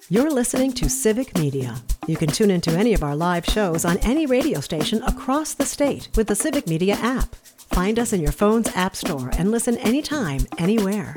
You're listening to Civic Media. You can tune into any of our live shows on any radio station across the state with the Civic Media app. Find us in your phone's app store and listen anytime, anywhere.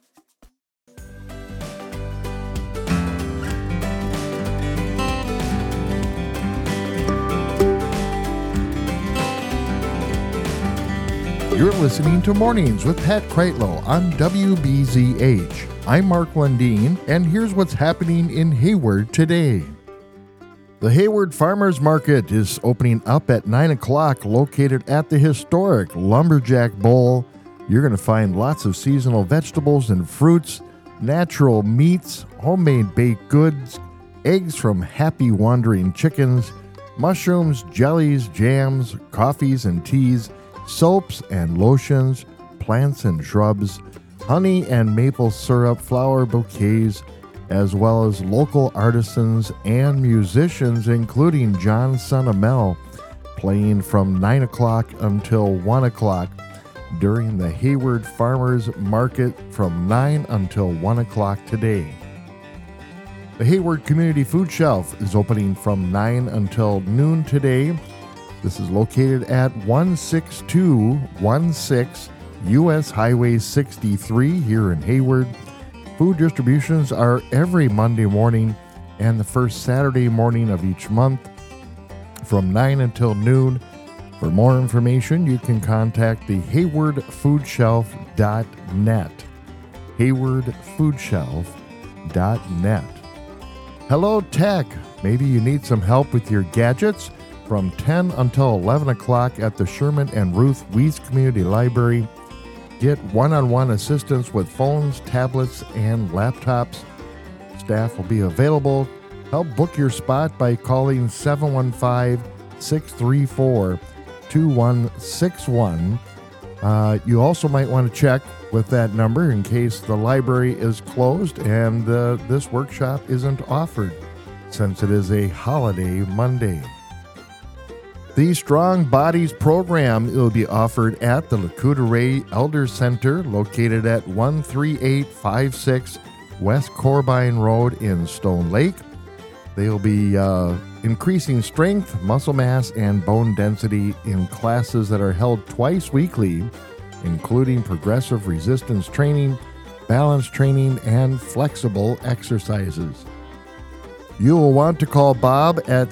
You're listening to Mornings with Pat Kreitlow on WBZH. I'm Mark Lundeen, and here's what's happening in Hayward today. The Hayward Farmers Market is opening up at 9 o'clock, located at the historic Lumberjack Bowl. You're going to find lots of seasonal vegetables and fruits, natural meats, homemade baked goods, eggs from happy wandering chickens, mushrooms, jellies, jams, coffees and teas, soaps and lotions, plants and shrubs, honey and maple syrup, flower bouquets, as well as local artisans and musicians, including John Sonamel, playing from 9 o'clock until 1 o'clock during the Hayward Farmers Market from 9 until 1 o'clock today. The Hayward Community Food Shelf is opening from 9 until noon today. This is located at 16216 U.S. Highway 63 here in Hayward. Food distributions are every Monday morning and the first Saturday morning of each month from 9 until noon. For more information, you can contact the haywardfoodshelf.net. haywardfoodshelf.net. Hello Tech. Maybe you need some help with your gadgets? From 10 until 11 o'clock at the Sherman and Ruth Weiss Community Library. Get one-on-one assistance with phones, tablets, and laptops. Staff will be available. Help book your spot by calling 715-634-2161. You also might want to check with that number in case the library is closed and this workshop isn't offered, since it is a holiday Monday. The Strong Bodies program will be offered at the Lakota Ray Elder Center, located at 13856 West Corbine Road in Stone Lake. They will be increasing strength, muscle mass, and bone density in classes that are held twice weekly, including progressive resistance training, balance training, and flexible exercises. You will want to call Bob at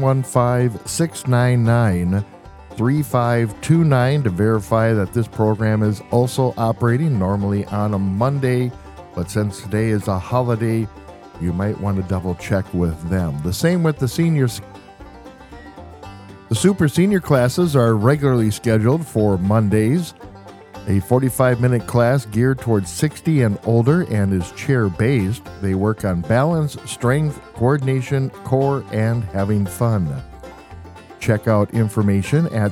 715-699-3529 to verify that this program is also operating normally on a Monday, but since today is a holiday, you might want to double check with them. The same with the seniors. The super senior classes are regularly scheduled for Mondays. A 45-minute class geared towards 60 and older and is chair-based. They work on balance, strength, coordination, core, and having fun. Check out information at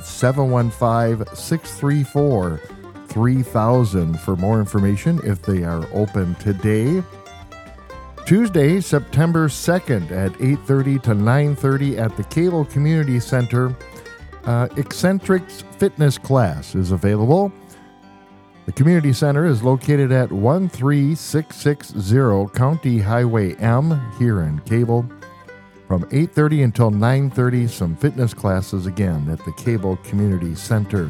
715-634-3000 for more information if they are open today. Tuesday, September 2nd at 8:30 to 9:30 at the Cable Community Center. Eccentrics Fitness class is available. The community center is located at 13660 County Highway M here in Cable. From 8:30 until 9:30, some fitness classes again at the Cable Community Center.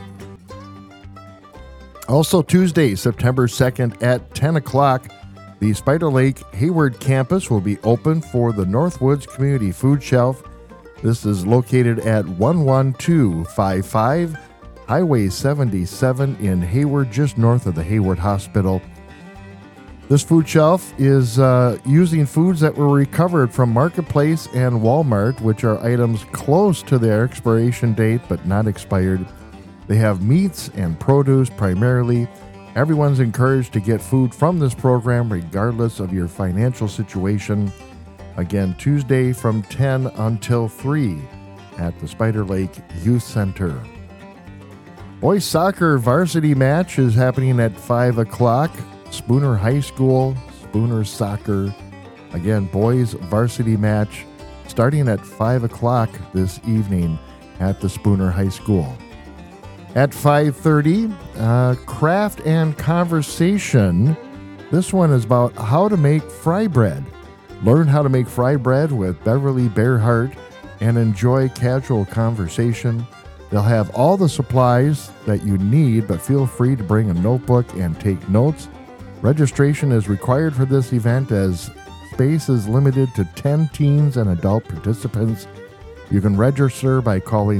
Also Tuesday, September 2nd at 10 o'clock, the Spider Lake Hayward campus will be open for the Northwoods Community Food Shelf. This is located at 11255 Highway 77 in Hayward, just north of the Hayward Hospital. This food shelf is using foods that were recovered from Marketplace and Walmart, which are items close to their expiration date but not expired. They have meats and produce primarily. Everyone's encouraged to get food from this program regardless of your financial situation. Again, Tuesday from 10 until 3 at the Spider Lake Youth Center. Boys soccer varsity match is happening at 5 o'clock. Spooner High School, Spooner Soccer. Again, boys varsity match starting at 5 o'clock this evening at the Spooner High School. At 5:30, Craft and Conversation. This one is about how to make fry bread. Learn how to make fry bread with Beverly Bearhart and enjoy casual conversation. They'll have all the supplies that you need, but feel free to bring a notebook and take notes. Registration is required for this event as space is limited to 10 teens and adult participants. You can register by calling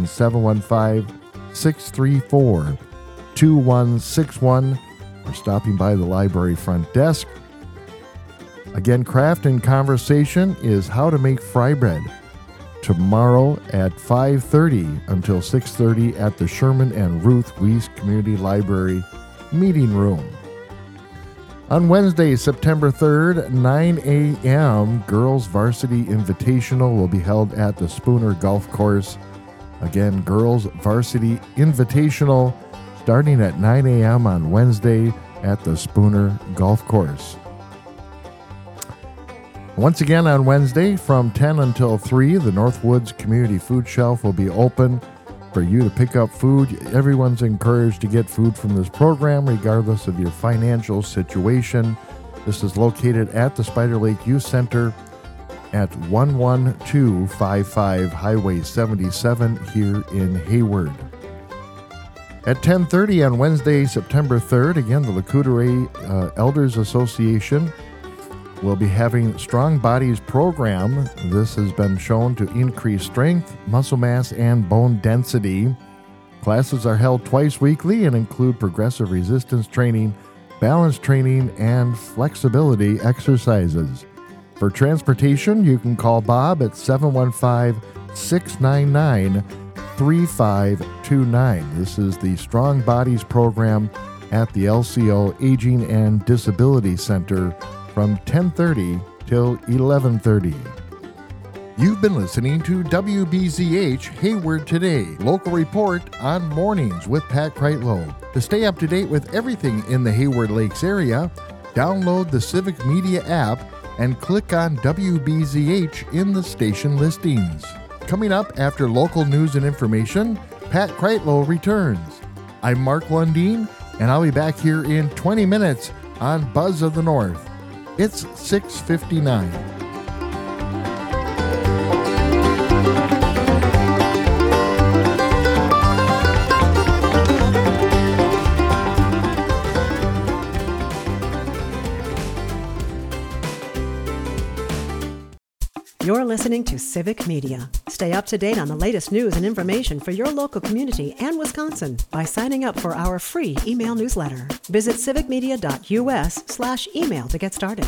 715-634-2161 or stopping by the library front desk. Again, craft and conversation is how to make fry bread. Tomorrow at 5:30 until 6:30 at the Sherman and Ruth Weiss Community Library Meeting Room. On Wednesday, September 3rd, 9 a.m., Girls Varsity Invitational will be held at the Spooner Golf Course. Again, Girls Varsity Invitational starting at 9 a.m. on Wednesday at the Spooner Golf Course. Once again on Wednesday from 10 until 3, the Northwoods Community Food Shelf will be open for you to pick up food. Everyone's encouraged to get food from this program regardless of your financial situation. This is located at the Spider Lake Youth Center at 11255 Highway 77 here in Hayward. At 10:30 on Wednesday, September 3rd, again, the Lacoudere Elders Association will be having Strong Bodies program. This has been shown to increase strength, muscle mass, and bone density. Classes are held twice weekly and include progressive resistance training, balance training, and flexibility exercises. For transportation, you can call Bob at 715-699-3529. This is the Strong Bodies program at the LCO Aging and Disability Center from 10:30 till 11:30. You've been listening to WBZH Hayward Today, local report on mornings with Pat Kreitlow. To stay up to date with everything in the Hayward Lakes area, download the Civic Media app and click on WBZH in the station listings. Coming up after local news and information, Pat Kreitlow returns. I'm Mark Lundeen, and I'll be back here in 20 minutes on Buzz of the North. It's 6:59. You're listening to Civic Media. Stay up to date on the latest news and information for your local community and Wisconsin by signing up for our free email newsletter. Visit civicmedia.us/email to get started.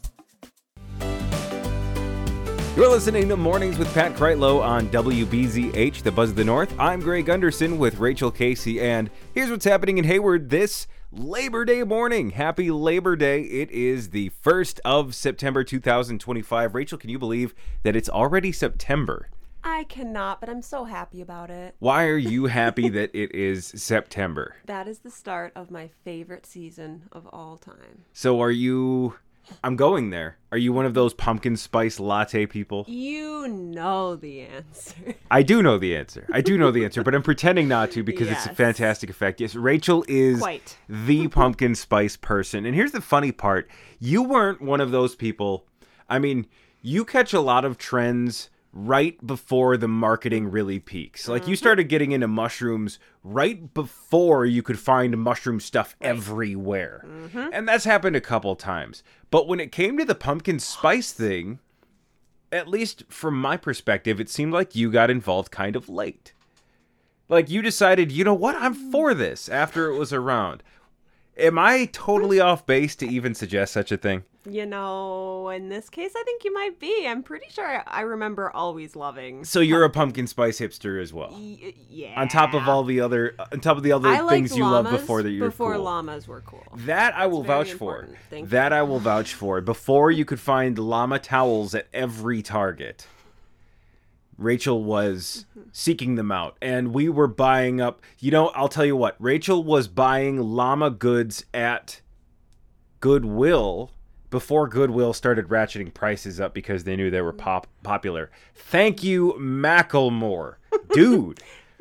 You're listening to Mornings with Pat Kreitlow on WBZH, the Buzz of the North. I'm Greg Gunderson with Rachel Casey, and here's what's happening in Hayward this Labor Day morning. Happy Labor Day. It is the 1st of September 2025. Rachel, can you believe that it's already September? I cannot, but I'm so happy about it. Why are you happy that it is September? That is the start of my favorite season of all time. So are you... I'm going there. Are you one of those pumpkin spice latte people? You know the answer. I do know the answer. But I'm pretending not to because It's a fantastic effect. Yes, Rachel is the pumpkin spice person. And here's the funny part. You weren't one of those people. I mean, you catch a lot of trends right before the marketing really peaks. Like you started getting into mushrooms right before you could find mushroom stuff everywhere. And that's happened a couple times. But when it came to the pumpkin spice thing, at least from my perspective, it seemed like you got involved kind of late. Like you decided, you know what, I'm for this after it was around. Am I totally off base to even suggest such a thing? You know, in this case, I think you might be. I'm pretty sure I remember always loving. So you're a pumpkin spice hipster as well. Yeah. On top of the other things you loved before that you were cool. Before llamas were cool. That I will vouch for. That I will vouch for. Before you could find llama towels at every Target, Rachel was seeking them out, and we were buying up. You know, I'll tell you what. Rachel was buying llama goods at Goodwill before Goodwill started ratcheting prices up because they knew they were popular. Thank you, Macklemore. Dude. For real.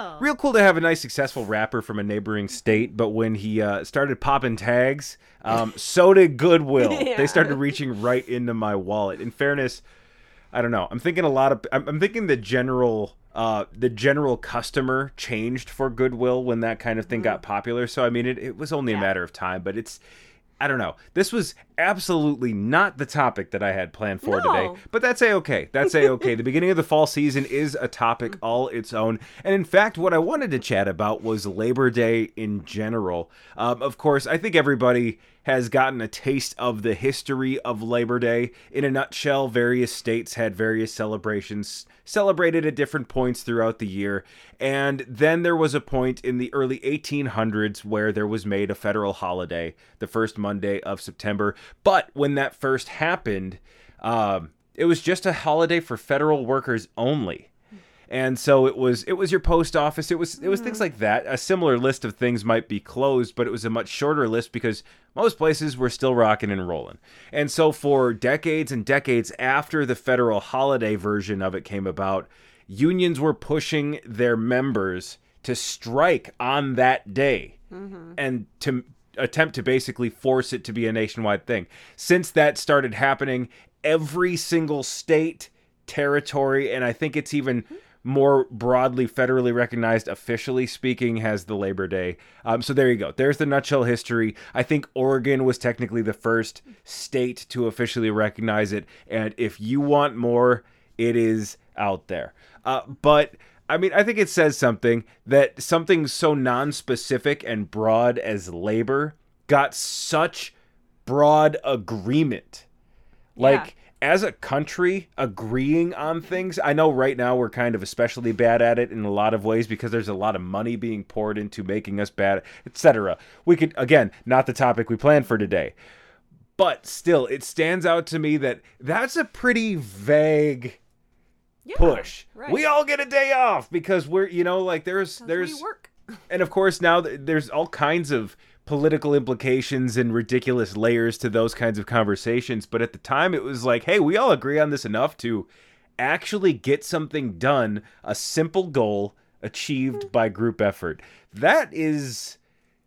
Real cool to have a nice, successful rapper from a neighboring state, but when he started popping tags, so did Goodwill. Yeah. They started reaching right into my wallet. In fairness, I don't know. I'm thinking I'm thinking the general customer changed for Goodwill when that kind of thing got popular. So, I mean, it was only a matter of time, but I don't know. This was absolutely not the topic that I had planned for today, but that's A-okay. That's A-okay. The beginning of the fall season is a topic all its own. And in fact, what I wanted to chat about was Labor Day in general. Of course, I think everybody has gotten a taste of the history of Labor Day. In a nutshell, various states had various celebrations celebrated at different points throughout the year. And then there was a point in the early 1800s where there was made a federal holiday, the first Monday of September. But when that first happened, it was just a holiday for federal workers only. And so it was your post office. It was things like that. A similar list of things might be closed, but it was a much shorter list because most places were still rocking and rolling. And so for decades and decades after the federal holiday version of it came about, unions were pushing their members to strike on that day and to attempt to basically force it to be a nationwide thing. Since that started happening, every single state, territory, and I think it's even more broadly federally recognized, officially speaking, has the Labor Day. So there you go. There's the nutshell history. I think Oregon was technically the first state to officially recognize it. And if you want more, it is out there. But I mean, I think it says something that something so non-specific and broad as labor got such broad agreement. Like, as a country, agreeing on things, I know right now we're kind of especially bad at it in a lot of ways because there's a lot of money being poured into making us bad, etc. We could, again, not the topic we planned for today. But still, it stands out to me that that's a pretty vague push. Right. We all get a day off because we're, there's we work. And of course now there's all kinds of political implications and ridiculous layers to those kinds of conversations. But at the time it was like, hey, we all agree on this enough to actually get something done, a simple goal achieved by group effort. That is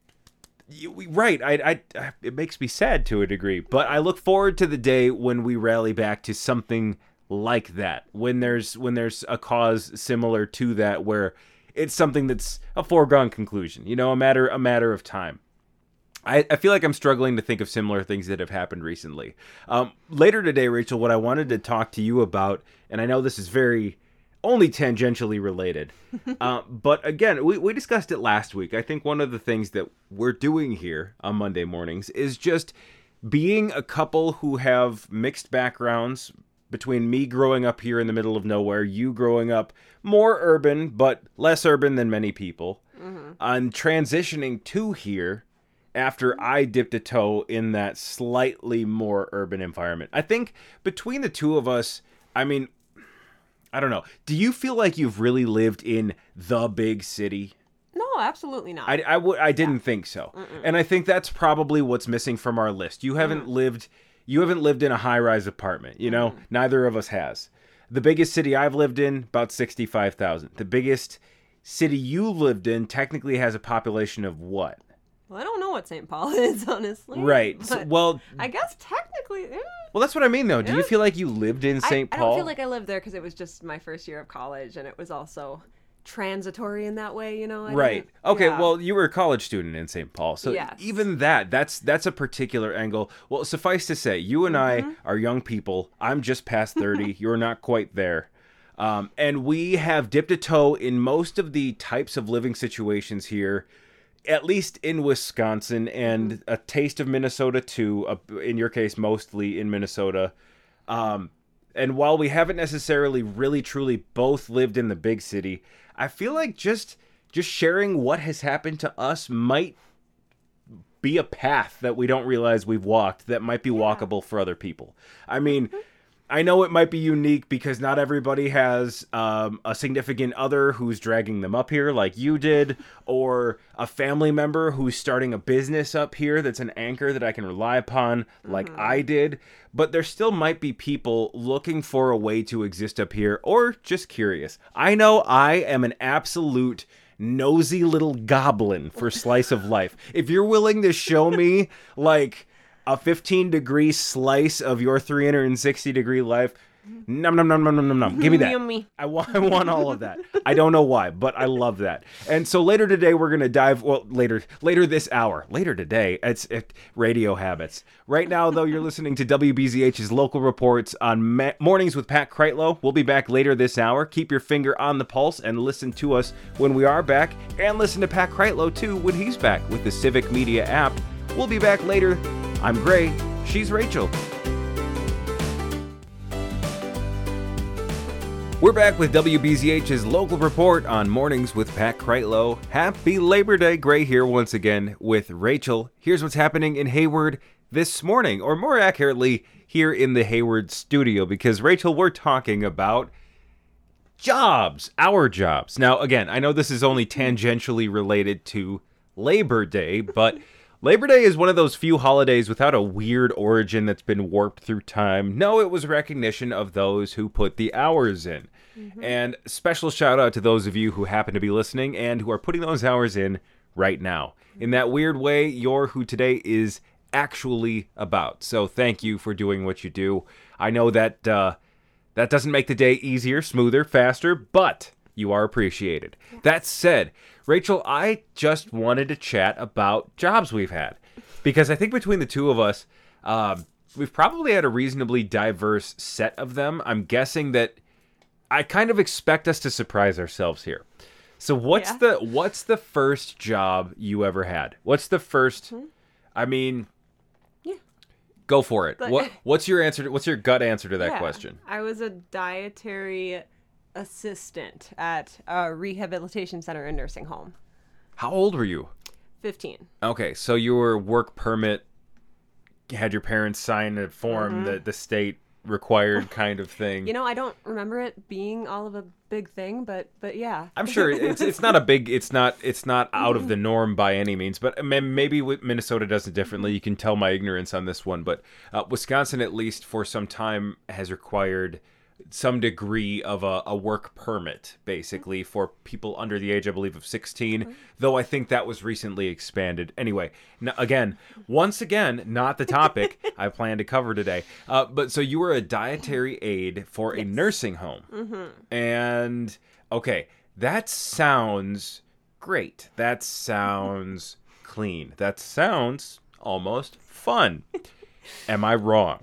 right. It makes me sad to a degree, but I look forward to the day when we rally back to something like that, when there's a cause similar to that, where it's something that's a foregone conclusion, a matter of time. I feel like I'm struggling to think of similar things that have happened recently. Later today, Rachel, what I wanted to talk to you about, and I know this is very only tangentially related, but again, we discussed it last week. I think one of the things that we're doing here on Monday mornings is just being a couple who have mixed backgrounds, between me growing up here in the middle of nowhere, you growing up more urban, but less urban than many people, and transitioning to here after I dipped a toe in that slightly more urban environment. I think between the two of us, I mean, I don't know. Do you feel like you've really lived in the big city? No, absolutely not. I didn't think so. And I think that's probably what's missing from our list. You haven't lived in a high-rise apartment, Neither of us has. The biggest city I've lived in, about 65,000. The biggest city you lived in technically has a population of what? Well, I don't know what St. Paul is, honestly. Right. So, well, I guess technically. Well, that's what I mean, though. Do you feel like you lived in St. Paul? I don't feel like I lived there because it was just my first year of college, and it was also transitory in that way, Right. Okay, well, you were a college student in St. Paul, so even that's a particular angle. Well, suffice to say, you and I are young people. I'm just past 30. You're not quite there. And we have dipped a toe in most of the types of living situations here, at least in Wisconsin, and a taste of Minnesota too, in your case, mostly in Minnesota. And while we haven't necessarily really truly both lived in the big city, I feel like just sharing what has happened to us might be a path that we don't realize we've walked that might be walkable for other people. I mean, I know it might be unique because not everybody has a significant other who's dragging them up here like you did, or a family member who's starting a business up here that's an anchor that I can rely upon like I did. But there still might be people looking for a way to exist up here or just curious. I know I am an absolute nosy little goblin for slice of life. If you're willing to show me like a 15-degree slice of your 360-degree life, nom nom nom nom nom nom nom. Give me that. Yummy. I want all of that. I don't know why, but I love that. And so later today, we're gonna dive. Well, later this hour. Later today, it's radio habits. Right now, though, you're listening to WBZH's local reports on Mornings with Pat Kreitlow. We'll be back later this hour. Keep your finger on the pulse and listen to us when we are back, and listen to Pat Kreitlow too when he's back with the Civic Media app. We'll be back later. I'm Gray. She's Rachel. We're back with WBZH's local report on Mornings with Pat Kreitlow. Happy Labor Day. Gray here once again with Rachel. Here's what's happening in Hayward this morning, or more accurately, here in the Hayward studio, because Rachel, we're talking about jobs, our jobs. Now, again, I know this is only tangentially related to Labor Day, but Labor Day is one of those few holidays without a weird origin that's been warped through time. No, it was recognition of those who put the hours in. Mm-hmm. And special shout out to those of you who happen to be listening and who are putting those hours in right now. In that weird way, you're who today is actually about. So thank you for doing what you do. I know that that doesn't make the day easier, smoother, faster, but you are appreciated. Yeah. That said, Rachel, I just wanted to chat about jobs we've had, because I think between the two of us, we've probably had a reasonably diverse set of them. I'm guessing that I kind of expect us to surprise ourselves here. So what's the first job you ever had? What's the first? I mean, go for it. What's your answer? What's your gut answer to that question? I was a dietary assistant at a rehabilitation center and nursing home. How old were you? 15. Okay, so you were work permit, had your parents sign a form that the state required kind of thing. You know, I don't remember it being all of a big thing, but yeah. I'm sure it's not a big, it's not out of the norm by any means, but maybe Minnesota does it differently. You can tell my ignorance on this one, but Wisconsin, at least for some time, has required some degree of a work permit, basically, for people under the age, I believe, of 16, though I think that was recently expanded. Anyway, once again, not the topic I plan to cover today. But so you were a dietary aide for a nursing home. Mm-hmm. And, okay, that sounds great. That sounds clean. That sounds almost fun. Am I wrong?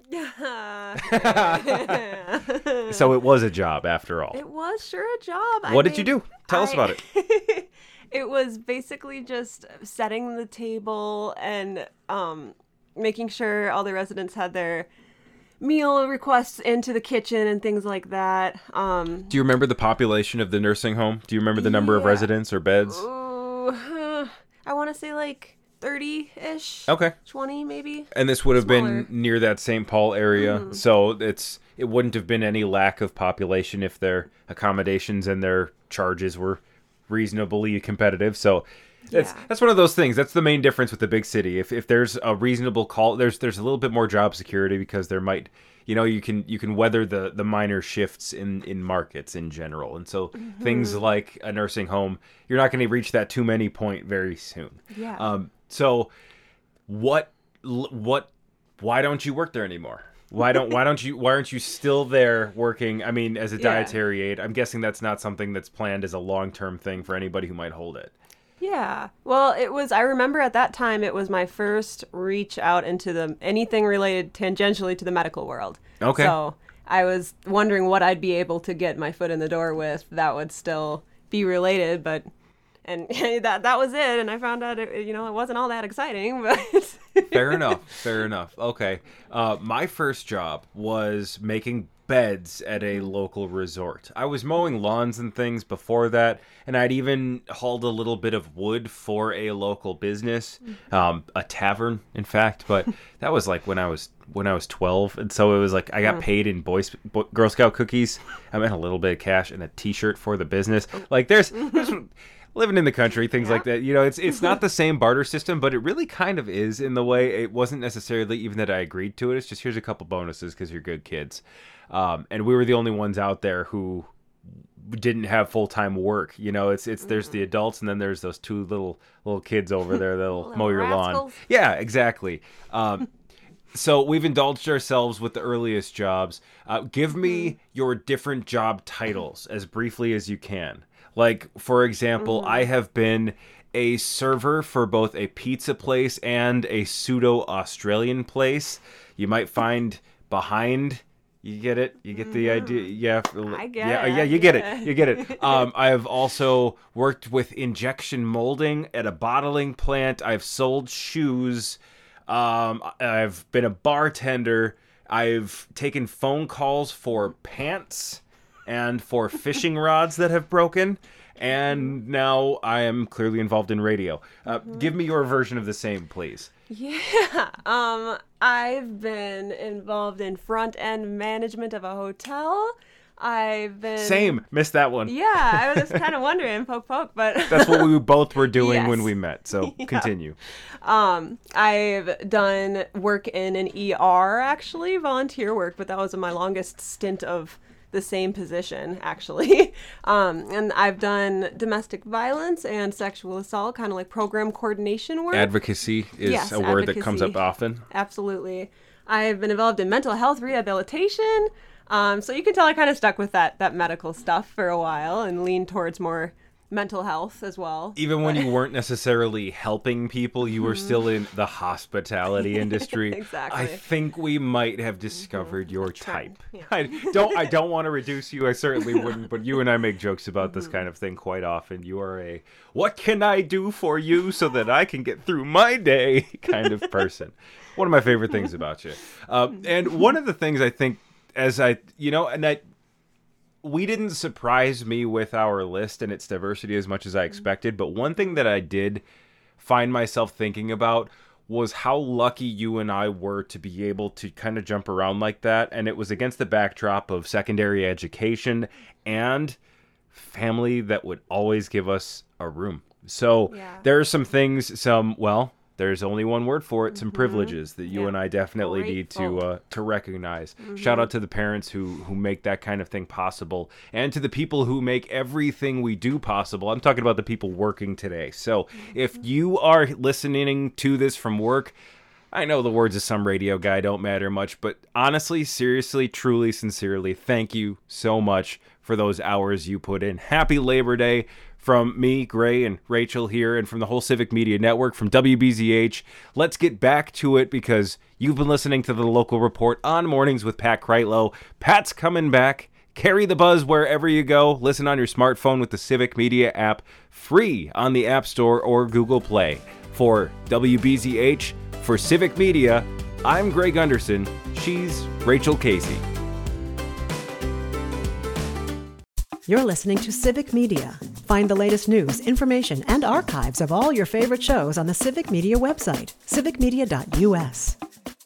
So it was a job after all. It was sure a job. What did you do? Tell us about it. It was basically just setting the table and making sure all the residents had their meal requests into the kitchen and things like that. Do you remember the population of the nursing home? Do you remember the number of residents or beds? Ooh, I want to say like 30-ish. Okay. 20 maybe. And this would have been near that St. Paul area. So it wouldn't have been any lack of population if their accommodations and their charges were reasonably competitive. So that's one of those things. That's the main difference with the big city. If there's a reasonable call, there's a little bit more job security, because there might, you can weather the minor shifts in markets in general. And so things like a nursing home, you're not going to reach that too many point very soon. Yeah. So why don't you work there anymore? Why aren't you still there working? I mean, as a dietary aide, I'm guessing that's not something that's planned as a long-term thing for anybody who might hold it. Yeah. Well, I remember at that time, it was my first reach out into anything related tangentially to the medical world. Okay. So I was wondering what I'd be able to get my foot in the door with that would still be related, and that was it. And I found out it wasn't all that exciting, but Fair enough. Okay. My first job was making beds at a local resort. I was mowing lawns and things before that, and I'd even hauled a little bit of wood for a local business, a tavern, in fact. But that was like when I was 12, and so it was like I got paid in Girl Scout cookies. I meant a little bit of cash and a T-shirt for the business. Like there's living in the country, things like that. It's not the same barter system, but it really kind of is in the way. It wasn't necessarily even that I agreed to it. It's just, here's a couple bonuses because you're good kids. And we were the only ones out there who didn't have full-time work. You know, it's there's the adults, and then there's those two little kids over there that'll mow your lawn. Yeah, exactly. So we've indulged ourselves with the earliest jobs. Give me your different job titles as briefly as you can. Like, for example, I have been a server for both a pizza place and a pseudo-Australian place. You might find behind... You get it? You get the idea? Yeah. I get it. Yeah, you get it. You get it. I have also worked with injection molding at a bottling plant. I've sold shoes. I've been a bartender. I've taken phone calls for pants and for fishing rods that have broken. And now I am clearly involved in radio. Give me your version of the same, please. Yeah. I've been involved in front end management of a hotel. I've been... Same. Missed that one. Yeah, I was kind of wondering, poke, but... That's what we both were doing when we met, so continue. I've done work in an ER, actually, volunteer work, but that was my longest stint of the same position, actually. And I've done domestic violence and sexual assault, kind of like program coordination work. Advocacy is a word that comes up often. Absolutely. I've been involved in mental health rehabilitation. So you can tell I kind of stuck with that medical stuff for a while and leaned towards more mental health as well. Even when you weren't necessarily helping people, you were still in the hospitality industry. Exactly. I think we might have discovered your type. Yeah. I don't want to reduce you. I certainly wouldn't, but you and I make jokes about this kind of thing quite often. You are a what can I do for you so that I can get through my day kind of person. One of my favorite things about you. And one of the things I think we didn't surprise me with our list and its diversity as much as I expected, but one thing that I did find myself thinking about was how lucky you and I were to be able to kind of jump around like that, and it was against the backdrop of secondary education and family that would always give us a room. So there are some things, there's only one word for it, some privileges that you and I definitely need to recognize. Shout out to the parents who make that kind of thing possible, and to the people who make everything we do possible. I'm talking about the people working today. So if you are listening to this from work, I know the words of some radio guy don't matter much, but honestly, seriously, truly, sincerely, thank you so much for those hours you put in. Happy Labor Day. From me, Gray, and Rachel here, and from the whole Civic Media Network, from WBZH, let's get back to it because you've been listening to the Local Report on Mornings with Pat Kreitlow. Pat's coming back. Carry the buzz wherever you go. Listen on your smartphone with the Civic Media app, free on the App Store or Google Play. For WBZH, for Civic Media, I'm Greg Gunderson. She's Rachel Casey. You're listening to Civic Media. Find the latest news, information, and archives of all your favorite shows on the Civic Media website, civicmedia.us.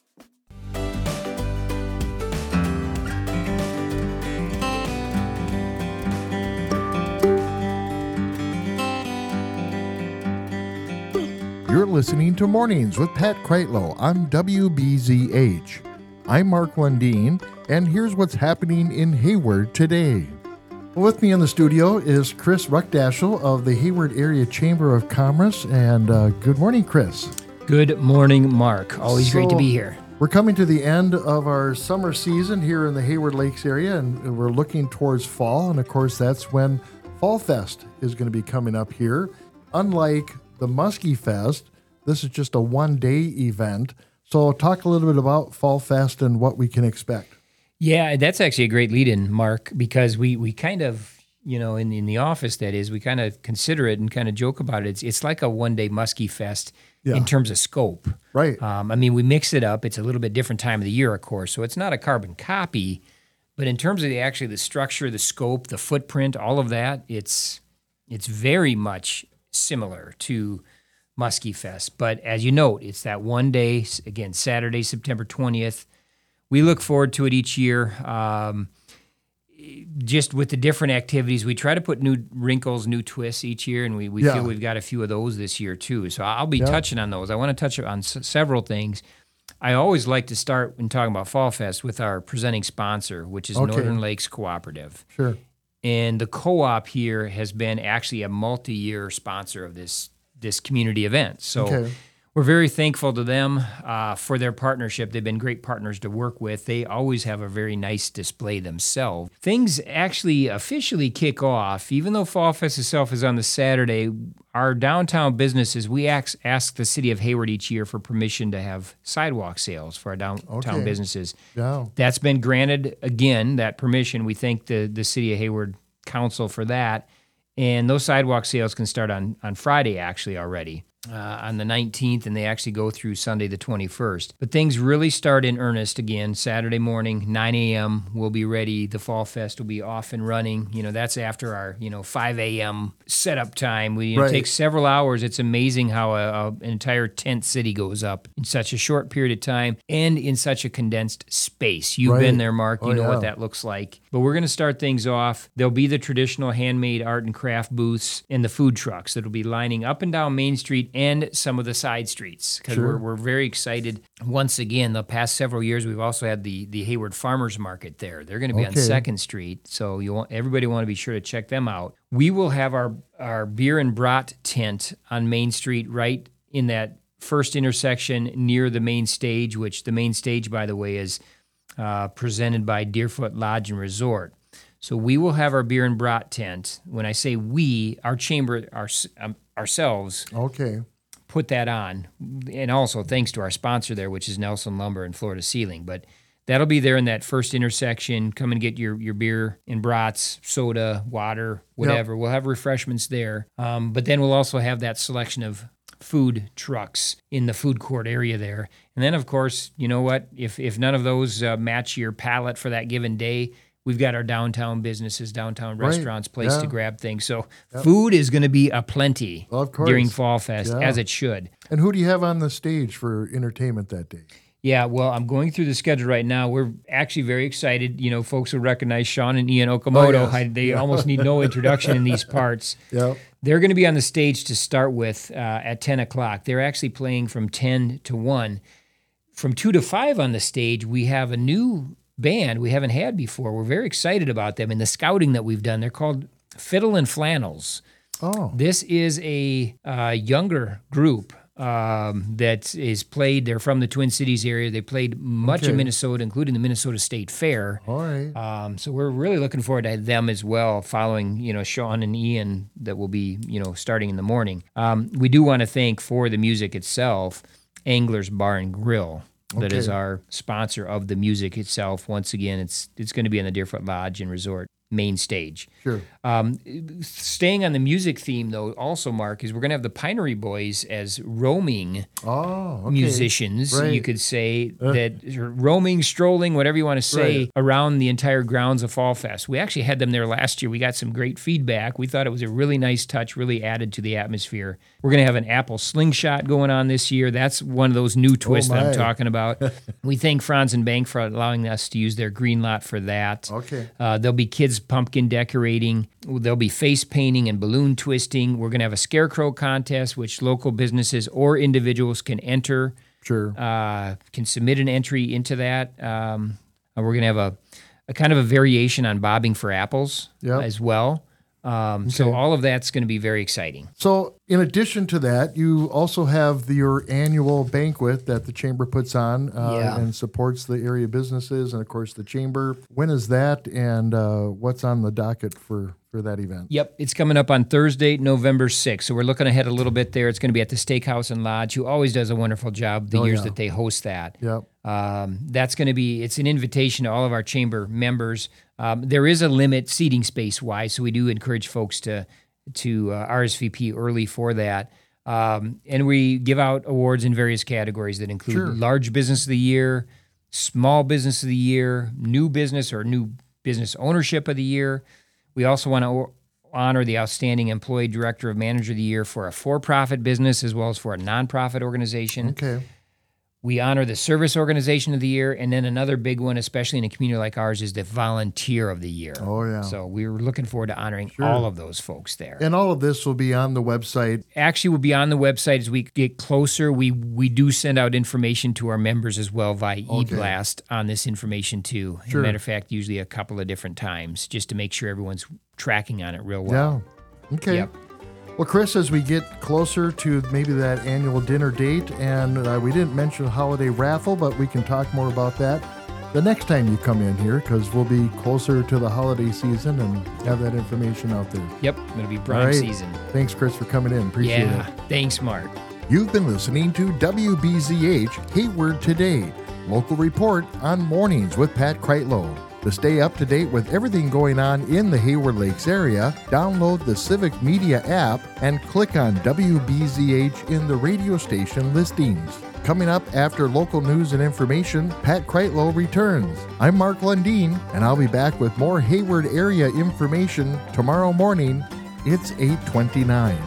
You're listening to Mornings with Pat Kreitlow on WBZH. I'm Mark Lundeen, and here's what's happening in Hayward today. With me in the studio is Chris Ruckdaschel of the Hayward Area Chamber of Commerce, and good morning, Chris. Good morning, Mark. Always great to be here. We're coming to the end of our summer season here in the Hayward Lakes area, and we're looking towards fall, and of course that's when Fall Fest is going to be coming up here. Unlike the Muskie Fest, this is just a one-day event. So talk a little bit about Fall Fest and what we can expect. Yeah, that's actually a great lead-in, Mark, because we kind of, in the office, that is, we kind of consider it and kind of joke about it. It's like a one-day Muskie Fest in terms of scope. Right. We mix it up. It's a little bit different time of the year, of course, so it's not a carbon copy, but in terms of the structure, the scope, the footprint, all of that, it's very much similar to Muskie Fest. But as you note, it's that one day, again, Saturday, September 20th. We look forward to it each year. Just with the different activities, we try to put new wrinkles, new twists each year, and we feel we've got a few of those this year too. So I'll be touching on those. I want to touch on several things. I always like to start when talking about Fall Fest with our presenting sponsor, which is Northern Lakes Cooperative. Sure. And the co-op here has been actually a multi-year sponsor of this community event. So we're very thankful to them for their partnership. They've been great partners to work with. They always have a very nice display themselves. Things actually officially kick off. Even though Fall Fest itself is on the Saturday, our downtown businesses, we ask the city of Hayward each year for permission to have sidewalk sales for our downtown businesses. Yeah. That's been granted again, that permission. We thank the city of Hayward Council for that. And those sidewalk sales can start on Friday, actually, already, on the 19th, and they actually go through Sunday the 21st. But things really start in earnest again. Saturday morning, 9 a.m., we'll be ready. The Fall Fest will be off and running. That's after our, 5 a.m. setup time. It takes several hours. It's amazing how an entire tent city goes up in such a short period of time and in such a condensed space. You've been there, Mark. You know what that looks like. But we're going to start things off. There'll be the traditional handmade art and craft booths and the food trucks that'll be lining up and down Main Street and some of the side streets, because we're very excited. Once again, the past several years, we've also had the Hayward Farmers Market there. They're going to be on 2nd Street, so everybody want to be sure to check them out. We will have our beer and brat tent on Main Street right in that first intersection near the main stage, which the main stage, by the way, is presented by Deerfoot Lodge and Resort. So we will have our beer and brat tent. When I say we, our chamber, ourselves, put that on. And also thanks to our sponsor there, which is Nelson Lumber and Florida Ceiling. But that'll be there in that first intersection. Come and get your beer and brats, soda, water, whatever. We'll have refreshments there. But then we'll also have that selection of food trucks in the food court area there. And then, of course, you know what? If none of those match your palate for that given day, we've got our downtown businesses, downtown restaurants, place to grab things. So food is going to be aplenty during Fall Fest, as it should. And who do you have on the stage for entertainment that day? Yeah, well, I'm going through the schedule right now. We're actually very excited. Folks will recognize Sean and Ian Okamoto. They almost need no introduction in these parts. They're going to be on the stage to start with at 10 o'clock. They're actually playing from 10 to 1. From 2 to 5 on the stage, we have a new band we haven't had before. We're very excited about them and the scouting that we've done. They're called Fiddle and Flannels. This is a younger group that is played. They're from the Twin Cities area. They played much of Minnesota, including the Minnesota State Fair. So we're really looking forward to them as well, following Sean and Ian that will be starting in the morning. We do want to thank, for the music itself, Angler's Bar and Grill. That is our sponsor of the music itself. Once again, it's going to be on the Deerfoot Lodge and Resort main stage. Staying on the music theme, though, also, Mark, is we're going to have the Pinery Boys as roaming musicians, you could say, that roaming, strolling, whatever you want to say, around the entire grounds of Fall Fest. We actually had them there last year. We got some great feedback. We thought it was a really nice touch, really added to the atmosphere. We're going to have an apple slingshot going on this year. That's one of those new twists that I'm talking about. We thank Franz and Bank for allowing us to use their green lot for that. There'll be kids pumpkin decorating. There'll be face painting and balloon twisting. We're going to have a scarecrow contest, which local businesses or individuals can enter. Can submit an entry into that. We're going to have a kind of a variation on bobbing for apples as well. So all of that's going to be very exciting. So in addition to that, you also have your annual banquet that the Chamber puts on and supports the area businesses and, of course, the Chamber. When is that, and what's on the docket for that event? Yep, it's coming up on Thursday, November 6th. So we're looking ahead a little bit there. It's going to be at the Steakhouse and Lodge, who always does a wonderful job the years that they host that. That's going to be, it's an invitation to all of our Chamber members. There is a limit seating space-wise, so we do encourage folks to RSVP early for that. And we give out awards in various categories that include Large Business of the Year, Small Business of the Year, New Business or New Business Ownership of the Year. We also want to honor the Outstanding Employee Director of Manager of the Year for a for-profit business as well as for a nonprofit organization. We honor the Service Organization of the Year, and then another big one, especially in a community like ours, is the Volunteer of the Year. Oh, yeah. So we're looking forward to honoring all of those folks there. And all of this will be on the website. Actually, we'll be on the website as we get closer. We do send out information to our members as well via e-blast on this information too. As a matter of fact, usually a couple of different times, just to make sure everyone's tracking on it real well. Yeah. Okay. Yep. Well, Chris, as we get closer to maybe that annual dinner date, and we didn't mention the holiday raffle, but we can talk more about that the next time you come in here, because we'll be closer to the holiday season and have that information out there. Yep, it'll be prime season. Thanks, Chris, for coming in. Appreciate it. Thanks, Mark. You've been listening to WBZH Hayward Today, local report on Mornings with Pat Kreitlow. To stay up to date with everything going on in the Hayward Lakes area, download the Civic Media app and click on WBZH in the radio station listings. Coming up after local news and information, Pat Kreitlow returns. I'm Mark Lundeen, and I'll be back with more Hayward area information tomorrow morning. It's 8:29.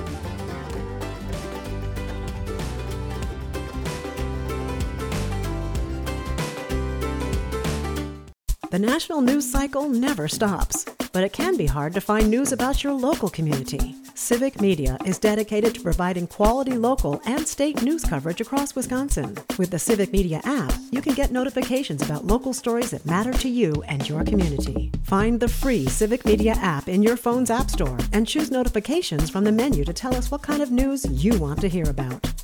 The national news cycle never stops, but it can be hard to find news about your local community. Civic Media is dedicated to providing quality local and state news coverage across Wisconsin. With the Civic Media app, you can get notifications about local stories that matter to you and your community. Find the free Civic Media app in your phone's app store and choose notifications from the menu to tell us what kind of news you want to hear about.